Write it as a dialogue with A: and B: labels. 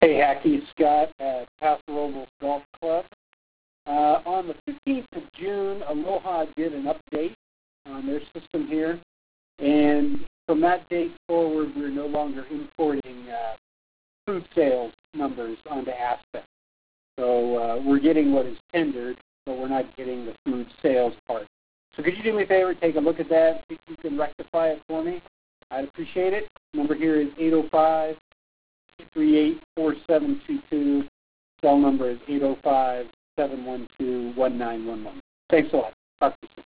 A: Hey, Hackey, Scott at Paso Robles Golf Club. On the 15th of June, Aloha did an update on their system here, and from that date forward, we're no longer importing food sales numbers onto Aspect. So we're getting what is tendered, but we're not getting the food sales part. So could you do me a favor, take a look at that, see if you can rectify it for me? I'd appreciate it. Number here is 805-238-4722. Cell number is 805-712-1911. Thanks a lot. Talk to you soon.